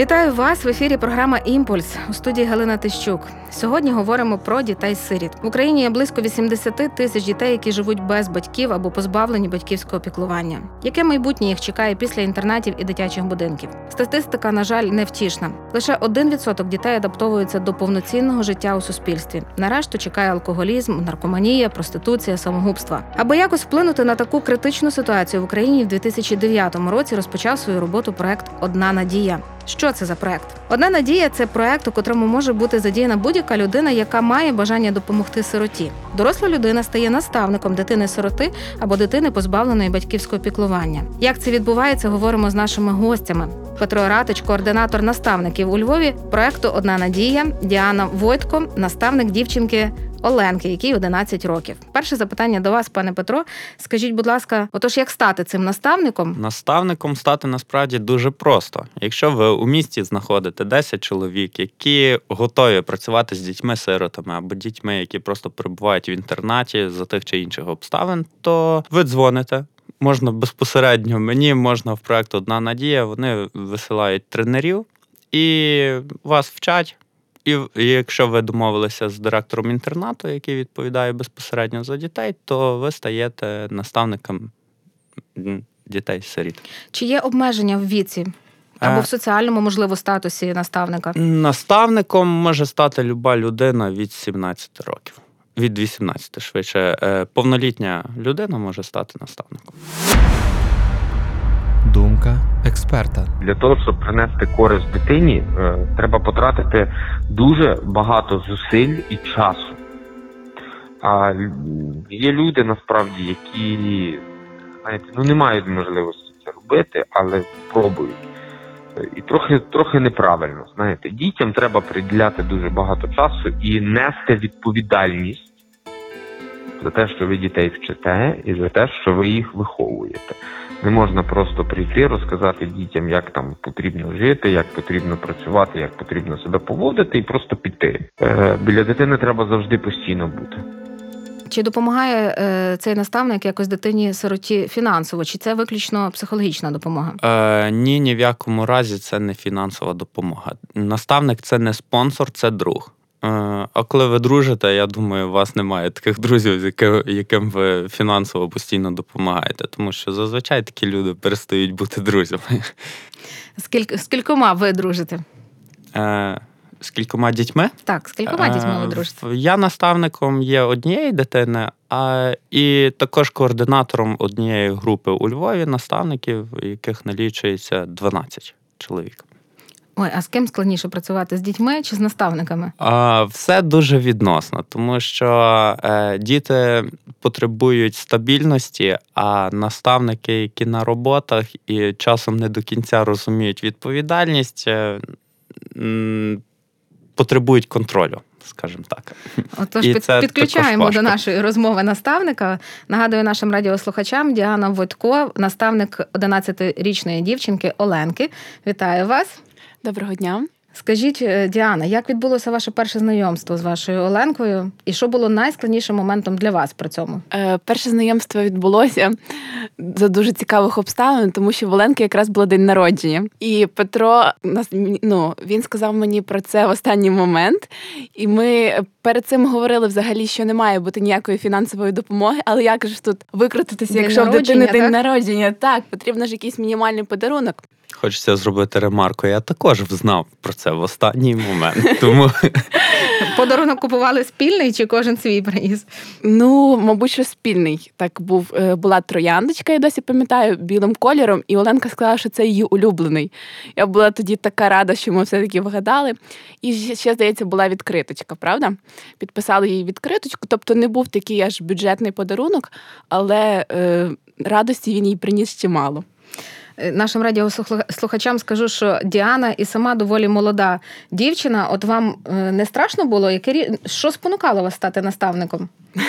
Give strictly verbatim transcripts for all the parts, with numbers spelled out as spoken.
Вітаю вас в ефірі програма «Імпульс» у студії Галина Тищук. Сьогодні говоримо про дітей-сиріт. В Україні є близько вісімдесят тисяч дітей, які живуть без батьків або позбавлені батьківського піклування. Яке майбутнє їх чекає після інтернатів і дитячих будинків? Статистика, на жаль, невтішна. Лише один відсоток дітей адаптовуються до повноцінного життя у суспільстві. На решту чекає алкоголізм, наркоманія, проституція, самогубства. Аби якось вплинути на таку критичну ситуацію в Україні, в дві тисячі дев'ятому році розпочав свою роботу проект «Одна надія». Що це за проект? «Одна надія» – це проект, у котрому може бути задіяна будь-яка людина, яка має бажання допомогти сироті. Доросла людина стає наставником дитини-сироти або дитини, позбавленої батьківського піклування. Як це відбувається, говоримо з нашими гостями. Петро Ратич, координатор наставників у Львові проекту «Одна надія», Діана Войтко, наставник дівчинки Оленки, якій одинадцять років. Перше запитання до вас, пане Петро. Скажіть, будь ласка, отож як стати цим наставником? Наставником стати насправді дуже просто. Якщо ви у місті знаходите десять чоловік, які готові працювати з дітьми-сиротами або дітьми, які просто перебувають в інтернаті за тих чи інших обставин, то ви дзвоните. Можна безпосередньо мені, можна в проект «Одна надія». Вони висилають тренерів і вас вчать. І якщо ви домовилися з директором інтернату, який відповідає безпосередньо за дітей, то ви стаєте наставником дітей-сиріт. Чи є обмеження в віці? Або в соціальному, можливо, статусі наставника? Наставником може стати люба людина від сімнадцяти років. Від вісімнадцяти, швидше. Повнолітня людина може стати наставником. Думка експерта. Для того, щоб принести користь дитині, треба потратити дуже багато зусиль і часу. А є люди, насправді, які, знаєте, ну не мають можливості це робити, але пробують. І трохи, трохи неправильно, знаєте. Дітям треба приділяти дуже багато часу і нести відповідальність за те, що ви дітей вчите, і за те, що ви їх виховуєте. Не можна просто прийти, розказати дітям, як там потрібно жити, як потрібно працювати, як потрібно себе поводити, і просто піти. Е, біля дитини треба завжди постійно бути. Чи допомагає е, цей наставник якось дитині-сироті фінансово? Чи це виключно психологічна допомога? Е, ні, ні в якому разі це не фінансова допомога. Наставник – це не спонсор, це друг. А коли ви дружите, я думаю, у вас немає таких друзів, яким ви фінансово постійно допомагаєте. Тому що зазвичай такі люди перестають бути друзями. Скільки, з кількома ви дружите? Е, з кількома дітьми? Так, з кількома е, дітьми ви дружите? Я наставником є однієї дитини, а і також координатором однієї групи у Львові наставників, яких налічується дванадцять чоловік. Ой, а з ким складніше працювати? З дітьми чи з наставниками? А, все дуже відносно, тому що е, діти потребують стабільності, а наставники, які на роботах і часом не до кінця розуміють відповідальність, е, м, потребують контролю, скажімо так. Отож, під, підключаємо до нашої розмови наставника. Нагадую нашим радіослухачам, Діана Войтко, наставник одинадцятирічної дівчинки Оленки. Вітаю вас. Доброго дня. Скажіть, Діана, як відбулося ваше перше знайомство з вашою Оленкою? І що було найскладнішим моментом для вас при цьому? Е, перше знайомство відбулося за дуже цікавих обставин, тому що в Оленки якраз було день народження. І Петро, ну, він сказав мені про це в останній момент. І ми перед цим говорили взагалі, що не має бути ніякої фінансової допомоги. Але як же ж тут викрутитися, день якщо в дитини так? день народження? Так, потрібно ж якийсь мінімальний подарунок. Хочеться зробити ремарку. Я також знав про це в останній момент. Тому подарунок купували спільний чи кожен свій приніс? Ну, мабуть, що спільний. Так був була трояндочка, я досі пам'ятаю, білим кольором, і Оленка сказала, що це її улюблений. Я була тоді така рада, що ми все-таки вгадали. І ще, здається, була відкриточка, правда? Підписали їй відкриточку, тобто не був такий аж бюджетний подарунок, але е, радості він їй приніс чимало. Нашим радіослухачам скажу, що Діана і сама доволі молода дівчина. От вам не страшно було? Яке, що спонукало вас стати наставником?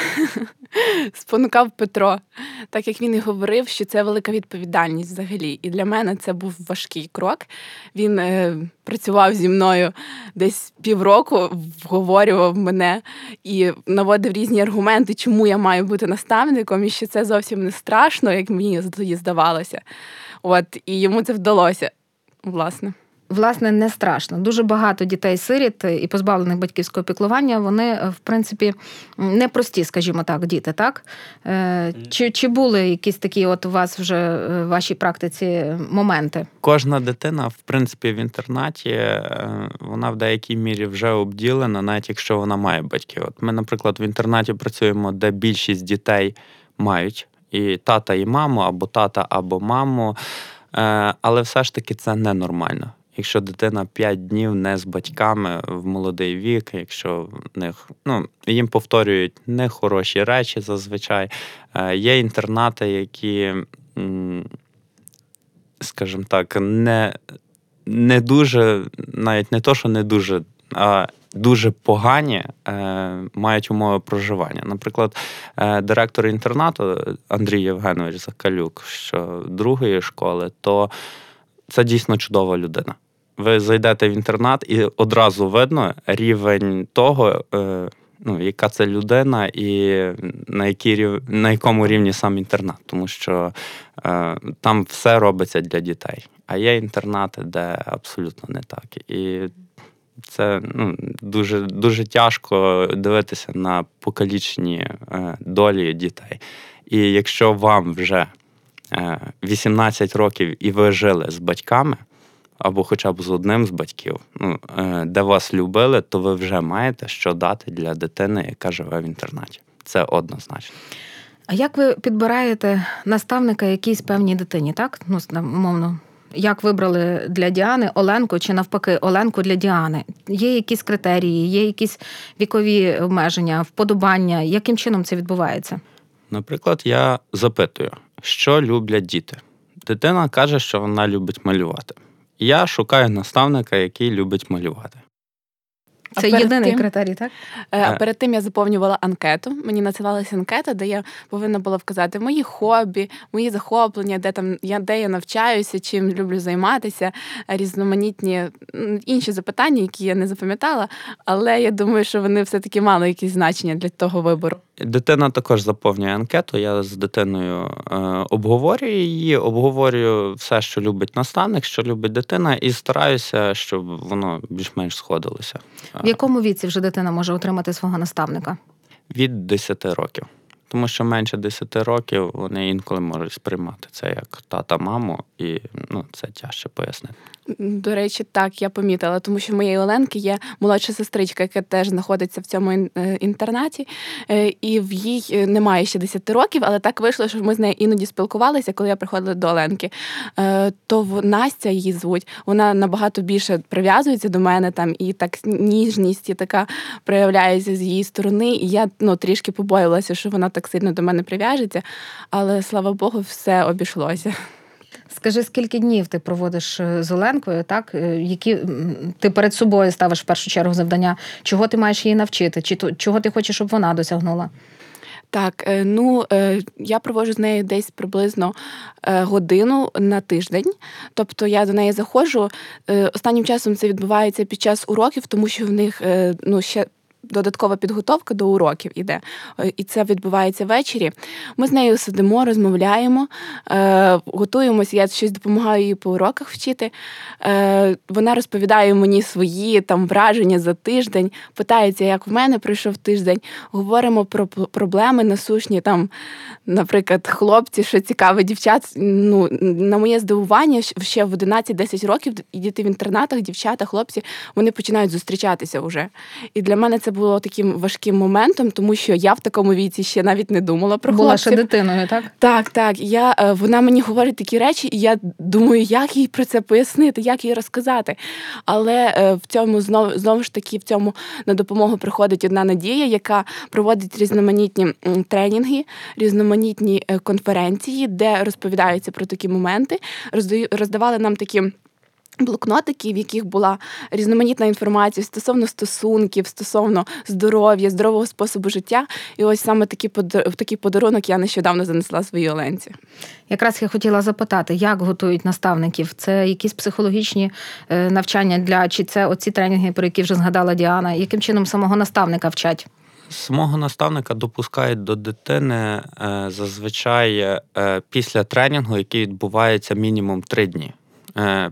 Спонукав Петро. Так як він і говорив, що це велика відповідальність взагалі. І для мене це був важкий крок. Він е, працював зі мною десь півроку, вговорював мене і наводив різні аргументи, чому я маю бути наставником, і що це зовсім не страшно, як мені тоді здавалося. От, і йому це вдалося, власне. власне, не страшно. Дуже багато дітей-сиріт і позбавлених батьківського піклування, вони, в принципі, непрості, скажімо так, діти, так? Чи, чи були якісь такі от у вас вже в вашій практиці моменти? Кожна дитина, в принципі, в інтернаті, вона в деякій мірі вже обділена, навіть якщо вона має батьків. От ми, наприклад, в інтернаті працюємо, де більшість дітей мають і тата, і маму, або тата, або маму, але все ж таки це ненормально. Якщо дитина п'ять днів не з батьками в молодий вік, якщо в них, ну, їм повторюють нехороші речі зазвичай. Є інтернати, які, скажімо так, не, не дуже, навіть не то, що не дуже, а дуже погані е, мають умови проживання. Наприклад, е, директор інтернату Андрій Євгенович Закалюк, що другої школи, то це дійсно чудова людина. Ви зайдете в інтернат і одразу видно рівень того, е, ну, яка це людина і на, якій, на якому рівні сам інтернат. Тому що е, там все робиться для дітей. А є інтернати, де абсолютно не так. І це, ну, дуже, дуже тяжко дивитися на покалічені е, долі дітей. І якщо вам вже е, вісімнадцять років і ви жили з батьками, або хоча б з одним з батьків, ну, е, де вас любили, то ви вже маєте що дати для дитини, яка живе в інтернаті. Це однозначно. А як ви підбираєте наставника якійсь певній дитині, так? Ну, умовно. Як вибрали для Діани Оленку чи навпаки Оленку для Діани? Є якісь критерії, є якісь вікові обмеження, вподобання? Яким чином це відбувається? Наприклад, я запитую, що люблять діти? Дитина каже, що вона любить малювати. Я шукаю наставника, який любить малювати. Це єдиний тим, критерій, так? А перед тим я заповнювала анкету. Мені надсилалася анкета, де я повинна була вказати мої хобі, мої захоплення, де там я де я навчаюся, чим люблю займатися, різноманітні інші запитання, які я не запам'ятала, але я думаю, що вони все-таки мали якісь значення для того вибору. Дитина також заповнює анкету, я з дитиною е, обговорюю її, обговорюю все, що любить наставник, що любить дитина, і стараюся, щоб воно більш-менш сходилося. В якому віці вже дитина може отримати свого наставника? Від десяти років. Тому що менше десяти років вони інколи можуть сприймати це як тата-маму, і ну, це тяжче пояснити. До речі, так, я помітила, тому що в моєї Оленки є молодша сестричка, яка теж знаходиться в цьому інтернаті, і в їй немає ще десяти років, але так вийшло, що ми з нею іноді спілкувалися, коли я приходила до Оленки. То Настя її звуть, вона набагато більше прив'язується до мене, там, і так ніжність і така проявляється з її сторони, і я ну, трішки побоювалася, що вона так сильно до мене прив'яжеться, але, слава Богу, все обійшлося. Скажи, скільки днів ти проводиш з Оленкою, так? Які ти перед собою ставиш в першу чергу завдання? Чого ти маєш її навчити? Чи то, чого ти хочеш, щоб вона досягнула? Так, ну, я проводжу з нею десь приблизно годину на тиждень. Тобто я до неї заходжу. Останнім часом це відбувається під час уроків, тому що в них, ну, ще додаткова підготовка до уроків іде, і це відбувається ввечері. Ми з нею сидимо, розмовляємо, е, готуємося, я щось допомагаю їй по уроках вчити. Е, вона розповідає мені свої там враження за тиждень, питається, як в мене пройшов тиждень. Говоримо про проблеми насущні, там, наприклад, хлопці, що цікаве, дівчат. Ну, на моє здивування, ще в одинадцять-десять років і діти в інтернатах, дівчата, хлопці, вони починають зустрічатися вже. І для мене це було таким важким моментом, тому що я в такому віці ще навіть не думала про хлопців. Була ще дитиною, так? Так, так. Я, вона мені говорить такі речі, і я думаю, як їй про це пояснити, як їй розказати. Але в цьому, знову, знову ж таки, в цьому на допомогу приходить одна Надія, яка проводить різноманітні тренінги, різноманітні конференції, де розповідаються про такі моменти. Роздавали нам такі блокнотики, в яких була різноманітна інформація стосовно стосунків, стосовно здоров'я, здорового способу життя. І ось саме такий, такий подарунок я нещодавно занесла своїй Оленці. Якраз я хотіла запитати, як готують наставників? Це якісь психологічні навчання для, чи це оці тренінги, про які вже згадала Діана? Яким чином самого наставника вчать? Самого наставника допускають до дитини зазвичай після тренінгу, який відбувається мінімум три дні.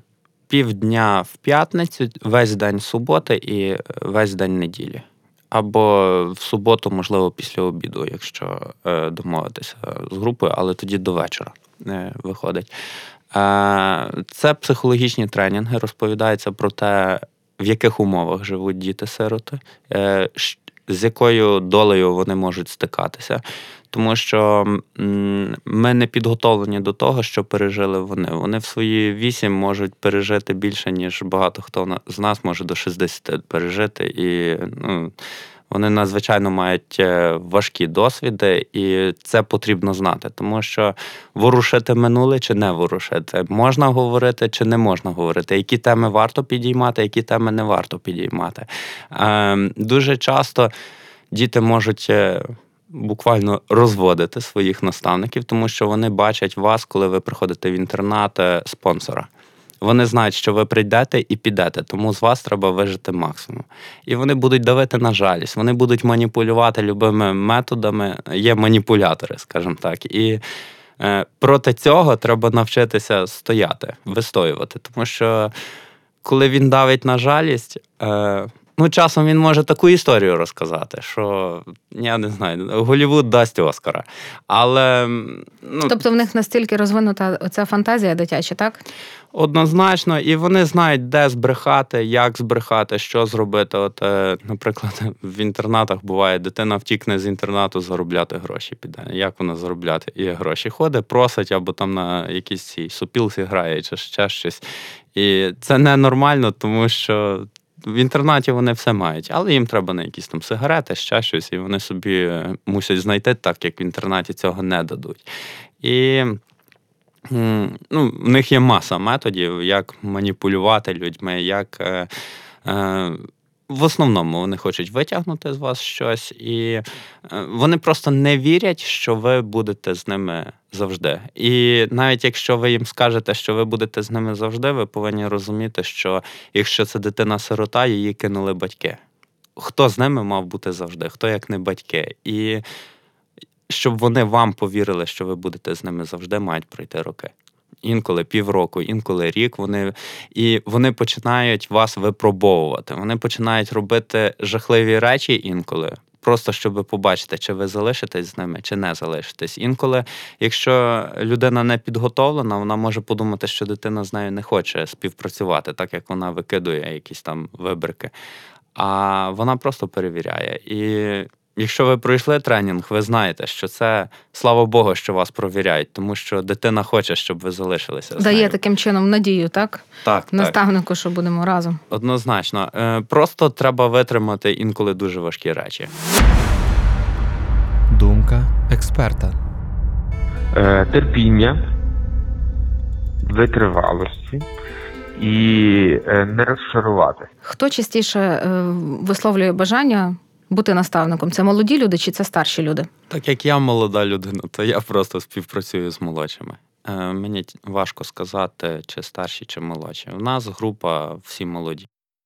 півдня в п'ятницю, весь день суботи і весь день неділі. Або в суботу, можливо, після обіду, якщо е, домовитися з групою, але тоді до вечора е, виходить. Е, це психологічні тренінги, розповідається про те, в яких умовах живуть діти-сироти, е, з якою долею вони можуть стикатися. Тому що ми не підготовлені до того, що пережили вони. Вони в свої вісім можуть пережити більше, ніж багато хто з нас може до шістдесяти пережити. І ну, вони надзвичайно мають важкі досвіди, і це потрібно знати. Тому що ворушити минуле чи не ворушити, можна говорити чи не можна говорити, які теми варто підіймати, які теми не варто підіймати. Дуже часто діти можуть буквально розводити своїх наставників, тому що вони бачать вас, коли ви приходите в інтернат, спонсора. Вони знають, що ви прийдете і підете, тому з вас треба вижити максимум. І вони будуть давити на жалість, вони будуть маніпулювати любими методами. Є маніпулятори, скажімо так. І е, проти цього треба навчитися стояти, вистоювати. Тому що коли він давить на жалість, е, ну, часом він може таку історію розказати, що, я не знаю, Голлівуд дасть Оскара. Але, ну, тобто в них настільки розвинута оця фантазія дитяча, так? Однозначно, і вони знають, де збрехати, як збрехати, що зробити. От, наприклад, в інтернатах буває, дитина втікне з інтернату заробляти гроші піде. Як вона заробляти? І гроші ходить, просить, або там на якійсь цій супілці грає, чи ще щось. І це ненормально, тому що в інтернаті вони все мають, але їм треба на якісь там сигарети, ще щось, і вони собі мусять знайти так, як в інтернаті цього не дадуть. І ну, в них є маса методів, як маніпулювати людьми, як е, е, в основному вони хочуть витягнути з вас щось, і е, вони просто не вірять, що ви будете з ними завжди. І навіть якщо ви їм скажете, що ви будете з ними завжди, ви повинні розуміти, що якщо це дитина-сирота, її кинули батьки. Хто з ними мав бути завжди? Хто як не батьки? І щоб вони вам повірили, що ви будете з ними завжди, мають пройти роки. Інколи півроку, інколи рік. Вони, і вони починають вас випробовувати. Вони починають робити жахливі речі інколи, просто щоб побачити, чи ви залишитесь з ними, чи не залишитесь. Інколи, якщо людина не підготовлена, вона може подумати, що дитина з нею не хоче співпрацювати, так як вона викидує якісь там вибрики. А вона просто перевіряє. І якщо ви пройшли тренінг, ви знаєте, що це, слава Богу, що вас провіряють, тому що дитина хоче, щоб ви залишилися з Дає нею. таким чином надію, так? Так, Наставнику, так. що будемо разом. Однозначно. Просто треба витримати інколи дуже важкі речі. Думка експерта. Е, терпіння, витривалості і е, не розчарувати. Хто частіше е, висловлює бажання бути наставником? Це молоді люди чи це старші люди? Так як я молода людина, то я просто співпрацюю з молодшими. Е, мені важко сказати, чи старші, чи молодші. У нас група всі молоді.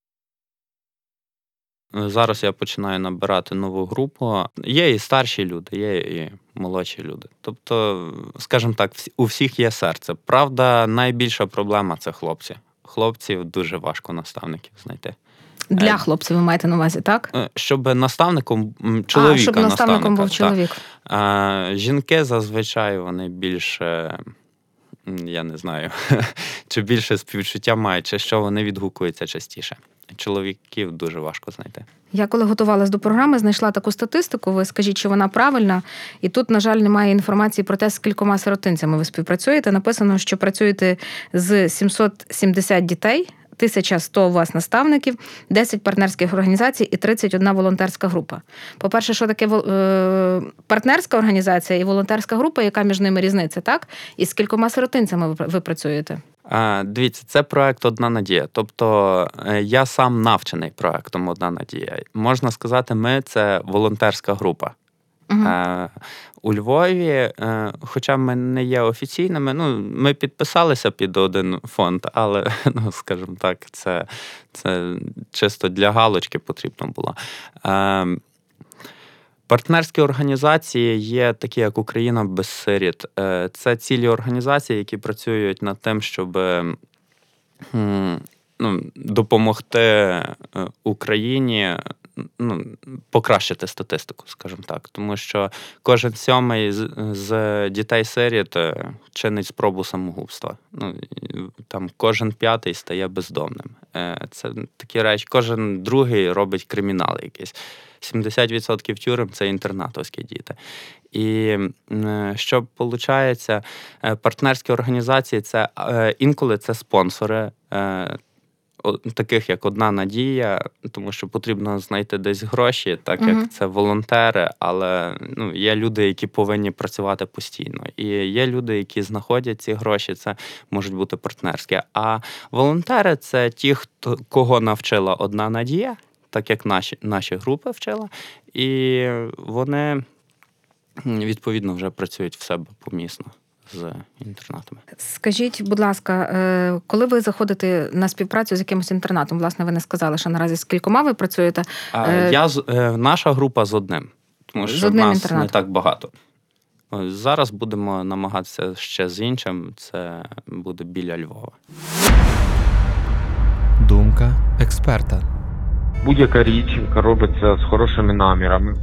Зараз я починаю набирати нову групу. Є і старші люди, є і молодші люди. Тобто, скажімо так, у всіх є серце. Правда, найбільша проблема – це хлопці. Хлопців дуже важко наставників знайти. Для хлопців ви маєте на увазі, так? Щоб наставником чоловіка. А, щоб наставником був чоловік. А, жінки зазвичай вони більше, я не знаю, чи більше співчуття мають, чи що вони відгукуються частіше. Чоловіків дуже важко знайти. Я коли готувалась до програми, знайшла таку статистику, ви скажіть, чи вона правильна. І тут, на жаль, немає інформації про те, з кількома сиротинцями ви співпрацюєте. Написано, що працюєте з сімсот сімдесят дітей, тисяча сто у вас наставників, десять партнерських організацій і тридцять одна волонтерська група. По-перше, що таке партнерська організація і волонтерська група, яка між ними різниця, так? І з кількома сиротинцями ви працюєте? А, дивіться, це проект «Одна надія». Тобто я сам навчений проектом «Одна надія». Можна сказати, ми – це волонтерська група. Угу. Е, у Львові, е, хоча ми не є офіційними, ну, ми підписалися під один фонд, але, ну, скажімо так, це, це чисто для галочки потрібно було. Е, партнерські організації є такі, як «Україна без сиріт». Е, це цілі організації, які працюють над тим, щоб ну, допомогти Україні ну, покращити статистику, скажімо так. Тому що кожен сьомий з, з дітей-сиріт чинить спробу самогубства. Ну, там кожен п'ятий стає бездомним. Це такі речі. Кожен другий робить кримінал якийсь. сімдесят відсотків тюрем – це інтернатовські діти. І що виходить, партнерські організації – це інколи це спонсори, таких як «Одна надія», тому що потрібно знайти десь гроші, так як uh-huh. це волонтери, але ну, є люди, які повинні працювати постійно. І є люди, які знаходять ці гроші, це можуть бути партнерські. А волонтери – це ті, хто, кого навчила «Одна надія», так як наші, наші групи вчила, і вони, відповідно, вже працюють в себе помісно з інтернатами. Скажіть, будь ласка, коли ви заходите на співпрацю з якимось інтернатом, власне, ви не сказали, що наразі з кількома ви працюєте? Я, наша група з одним, тому що в нас не так багато. Зараз будемо намагатися ще з іншим, це буде біля Львова. Думка експерта. Будь-яка річ, яка робиться з хорошими намірами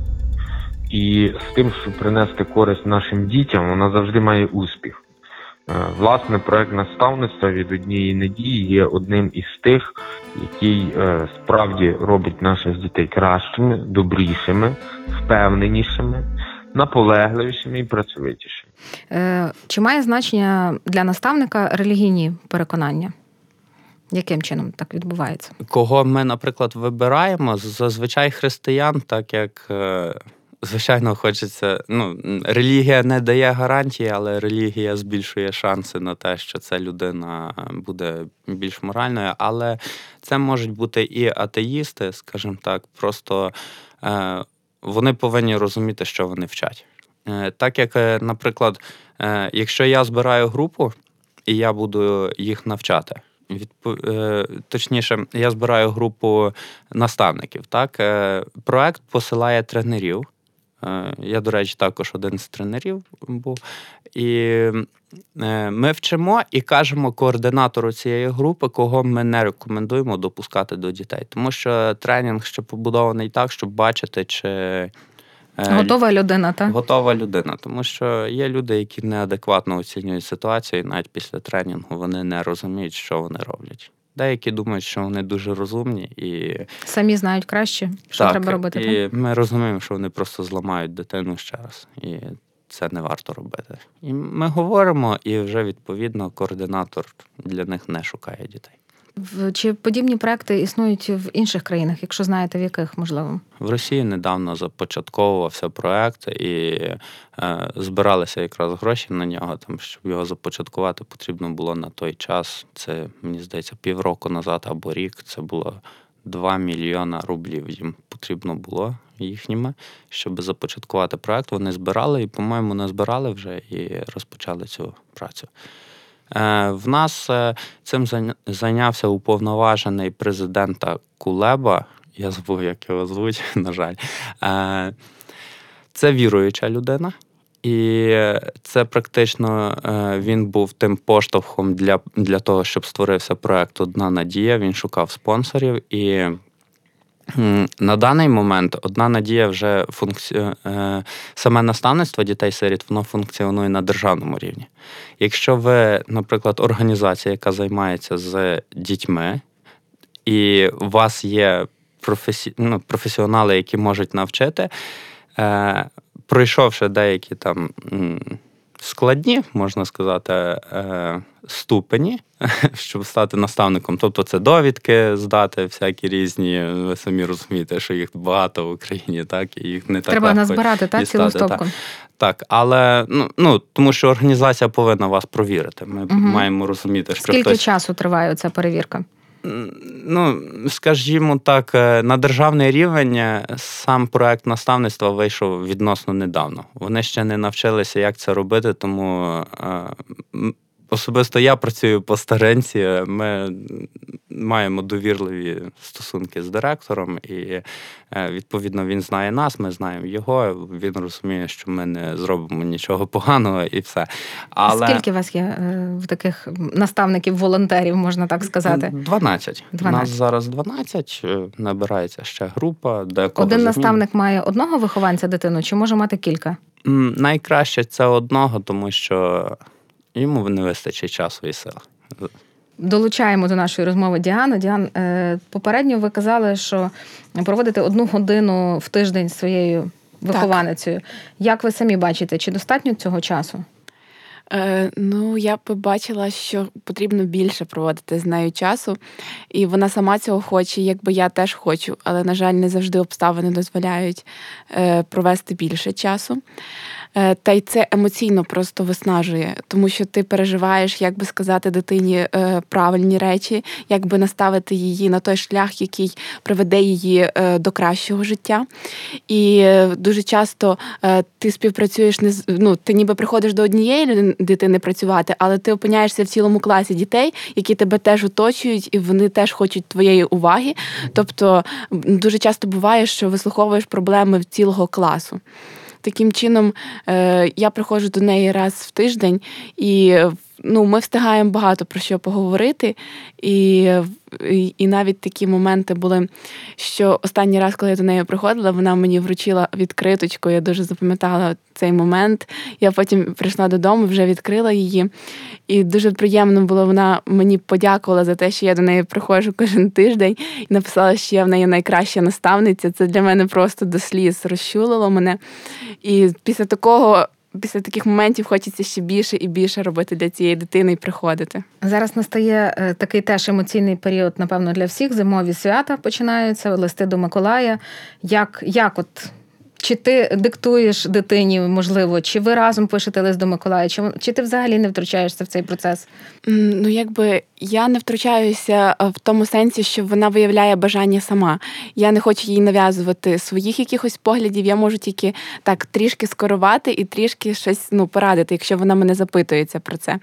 і з тим, щоб принести користь нашим дітям, вона завжди має успіх. Власне, проект наставництва від «Однієї надії» є одним із тих, який справді робить наших дітей кращими, добрішими, впевненішими, наполегливішими і працьовитішими. Чи має значення для наставника релігійні переконання? Яким чином так відбувається? Кого ми, наприклад, вибираємо? Зазвичай християн, так як, звичайно, хочеться... Ну, релігія не дає гарантії, але релігія збільшує шанси на те, що ця людина буде більш моральною. Але це можуть бути і атеїсти, скажімо так, просто е, вони повинні розуміти, що вони вчать. Е, так як, наприклад, е, якщо я збираю групу, і я буду їх навчати, Відпо... Точніше, я збираю групу наставників. Так? Проект посилає тренерів. Я, до речі, також один з тренерів був. І ми вчимо і кажемо координатору цієї групи, кого ми не рекомендуємо допускати до дітей. Тому що тренінг ще побудований так, щоб бачити, чи... Готова людина, так? Готова людина, тому що є люди, які неадекватно оцінюють ситуацію, і навіть після тренінгу вони не розуміють, що вони роблять. Деякі думають, що вони дуже розумні і... Самі знають краще, що так, треба робити. І так? ми розуміємо, що вони просто зламають дитину ще раз. І це не варто робити. І ми говоримо, і вже, відповідно, координатор для них не шукає дітей. Чи подібні проекти існують в інших країнах, якщо знаєте, в яких, можливо? В Росії недавно започатковувався проект, і е, збиралися якраз гроші на нього, там, щоб його започаткувати, потрібно було на той час, це, мені здається, півроку назад або рік, це було два мільйона рублів їм потрібно було їхніми, щоб започаткувати проект. Вони збирали і, по-моєму, не збирали вже і розпочали цю працю. В нас цим зайнявся уповноважений президента Кулеба, я забув, як його звуть, на жаль. Це віруюча людина, і це практично він був тим поштовхом для, для того, щоб створився проект «Одна надія». Він шукав спонсорів, і на даний момент «Одна надія» вже функці... саме наставництво дітей-сиріт, воно функціонує на державному рівні. Якщо ви, наприклад, організація, яка займається з дітьми, і у вас є професі... ну, професіонали, які можуть навчити, е... пройшовши деякі там складні, можна сказати, е... ступені, щоб стати наставником. Тобто це довідки здати, всякі різні, ви самі розумієте, що їх багато в Україні, так, і їх не так треба легко назбирати, так, цілу стопку? Так, так, але, ну, ну, тому що організація повинна вас провірити. Ми угу. маємо розуміти, що Скільки хтось... часу триває ця перевірка? Ну, скажімо так, на державний рівень сам проект наставництва вийшов відносно недавно. Вони ще не навчилися, як це робити, тому особисто я працюю по старенці, ми маємо довірливі стосунки з директором, і, відповідно, він знає нас, ми знаємо його, він розуміє, що ми не зробимо нічого поганого і все. Але... Скільки у вас є в таких наставників-волонтерів, можна так сказати? дванадцять. дванадцять. У нас зараз дванадцять, набирається ще група. Декого Один замінює. наставник має одного вихованця дитину, чи може мати кілька? М, Найкраще це одного, тому що йому не вистачить часу і сил. Долучаємо до нашої розмови Діану. Діан, е, попередньо ви казали, що проводите одну годину в тиждень з своєю вихованицею. Як ви самі бачите, чи достатньо цього часу? Е, ну, я побачила, що потрібно більше проводити з нею часу, і вона сама цього хоче, якби я теж хочу, але, на жаль, не завжди обставини дозволяють е, провести більше часу. Е, та й це емоційно просто виснажує, тому що ти переживаєш, як би сказати дитині е, правильні речі, як би наставити її на той шлях, який приведе її е, до кращого життя. І е, дуже часто е, ти співпрацюєш, не з- ну, ти ніби приходиш до однієї людини- дитини працювати, але ти опиняєшся в цілому класі дітей, які тебе теж оточують, і вони теж хочуть твоєї уваги. Тобто м, дуже часто буває, що вислуховуєш проблеми в цілого класу. Таким чином, е, я приходжу до неї раз в тиждень, і ну, ми встигаємо багато про що поговорити. І, і, і навіть такі моменти були, що останній раз, коли я до неї приходила, вона мені вручила відкриточку, я дуже запам'ятала цей момент. Я потім прийшла додому, вже відкрила її. І дуже приємно було, вона мені подякувала за те, що я до неї приходжу кожен тиждень, і написала, що я в неї найкраща наставниця. Це для мене просто до сліз розчулило мене. І після такого, після таких моментів хочеться ще більше і більше робити для цієї дитини і приходити. Зараз настає е, такий теж емоційний період, напевно, для всіх. Зимові свята починаються, листи до Миколая. Як, як от, чи ти диктуєш дитині, можливо, чи ви разом пишете лист до Миколая, чи, чи ти взагалі не втручаєшся в цей процес? М, Ну, якби я не втручаюся в тому сенсі, що вона виявляє бажання сама. Я не хочу їй нав'язувати своїх якихось поглядів, я можу тільки так трішки скерувати і трішки щось ну, порадити, якщо вона мене запитується про це.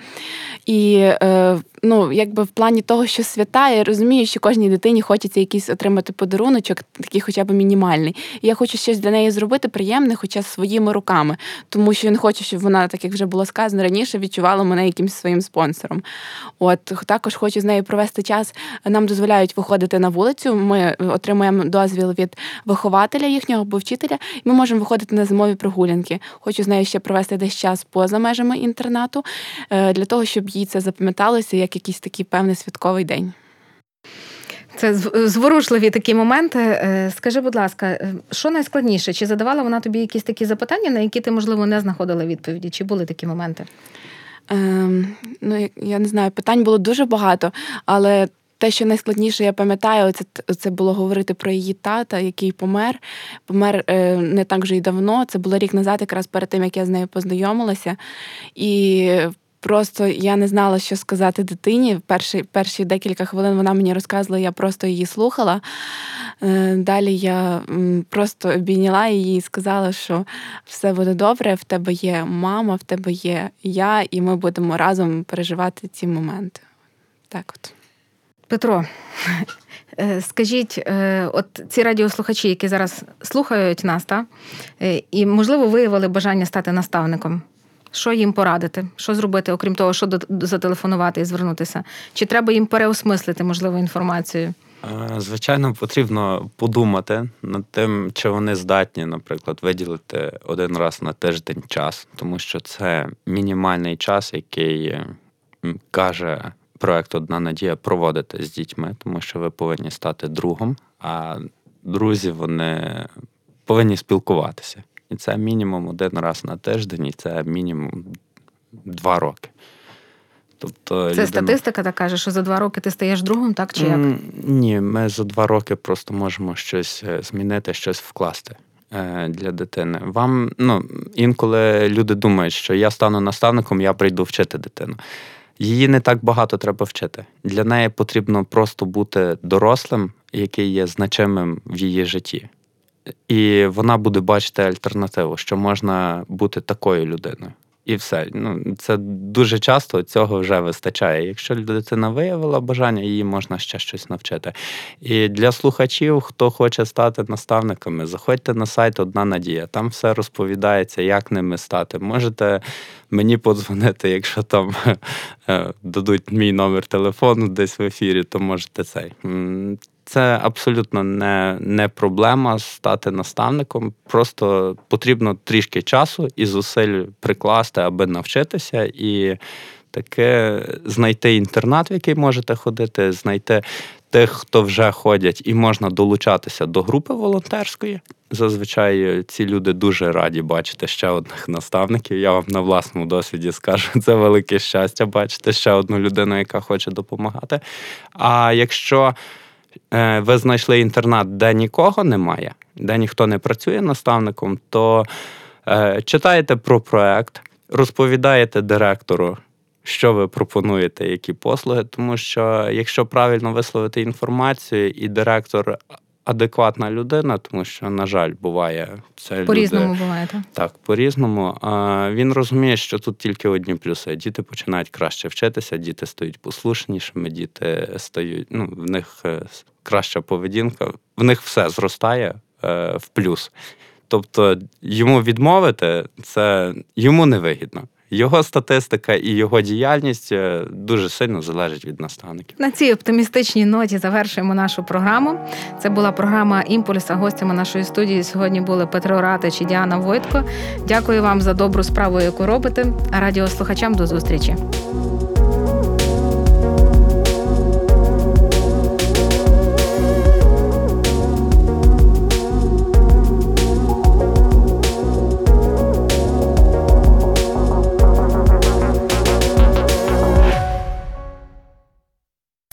І е, ну, якби в плані того, що свята, я розумію, що кожній дитині хочеться якийсь отримати подаруночок, такий хоча б мінімальний. І я хочу щось для неї зробити приємне, хоча своїми руками, тому що я не хочу, щоб вона, так як вже було сказано раніше, відчувала мене якимось своїм спонсором. От також хочу з нею провести час. Нам дозволяють виходити на вулицю. Ми отримуємо дозвіл від вихователя їхнього або вчителя, і ми можемо виходити на зимові прогулянки. Хочу з нею ще провести десь час поза межами інтернату, для того, щоб їй це запам'яталося як якийсь такий певний святковий день. Це зв- зворушливі такі моменти. Е, Скажи, будь ласка, е, що найскладніше? Чи задавала вона тобі якісь такі запитання, на які ти, можливо, не знаходила відповіді? Чи були такі моменти? Ем, ну, я- я не знаю, питань було дуже багато, але те, що найскладніше, я пам'ятаю, це, це було говорити про її тата, який помер. Помер е, не так вже й давно, це було рік назад, якраз перед тим, як я з нею познайомилася. І просто я не знала, що сказати дитині. Перші, перші декілька хвилин вона мені розказувала, я просто її слухала. Е, Далі я м, просто обійняла її і сказала, що все буде добре, в тебе є мама, в тебе є я, і ми будемо разом переживати ці моменти. Так от. Петро, е, скажіть, е, от ці радіослухачі, які зараз слухають нас, та, е, і, можливо, виявили бажання стати наставником. Що їм порадити? Що зробити, окрім того, що до- зателефонувати і звернутися? Чи треба їм переосмислити, можливо, інформацію? Е, Звичайно, потрібно подумати над тим, чи вони здатні, наприклад, виділити один раз на тиждень час, тому що це мінімальний час, який м, каже проект «Одна надія» проводити з дітьми, тому що ви повинні стати другом, а друзі, вони повинні спілкуватися. І це мінімум один раз на тиждень, і це мінімум два роки. Тобто, Це людина... статистика так каже, що за два роки ти стаєш другом, так чи як? М, Ні, ми за два роки просто можемо щось е, змінити, щось вкласти е, для дитини. Вам, ну, інколи люди думають, що я стану наставником, я прийду вчити дитину. Її не так багато треба вчити. Для неї потрібно просто бути дорослим, який є значимим в її житті. І вона буде бачити альтернативу, що можна бути такою людиною. і все. Ну, це дуже часто цього вже вистачає. Якщо дитина виявила бажання, її можна ще щось навчити. І для слухачів, хто хоче стати наставниками, заходьте на сайт «Одна надія». Там все розповідається, як ними стати. Можете мені подзвонити, якщо там дадуть мій номер телефону десь в ефірі, то можете цей. Це абсолютно не, не проблема стати наставником. Просто потрібно трішки часу і зусиль прикласти, аби навчитися. І таке знайти інтернат, в який можете ходити, знайти тих, хто вже ходять, і можна долучатися до групи волонтерської. Зазвичай ці люди дуже раді бачити ще одних наставників. Я вам на власному досвіді скажу, це велике щастя бачити ще одну людину, яка хоче допомагати. А якщо ви знайшли інтернат, де нікого немає, де ніхто не працює наставником, то е, читаєте про проект, розповідаєте директору, що ви пропонуєте, які послуги, тому що якщо правильно висловити інформацію і директор адекватна людина, тому що, на жаль, буває це По-різному люди, буває, так? Так, по-різному. Він розуміє, що тут тільки одні плюси. Діти починають краще вчитися, діти стають послушнішими, діти стають, ну, в них краща поведінка, в них все зростає в плюс. Тобто йому відмовити, це йому невигідно. Його статистика і його діяльність дуже сильно залежить від наставників. На цій оптимістичній ноті завершуємо нашу програму. Це була програма «Імпульс», а гостями нашої студії сьогодні були Петро Ратич і Діана Войтко. Дякую вам за добру справу, яку робите. А радіослухачам до зустрічі.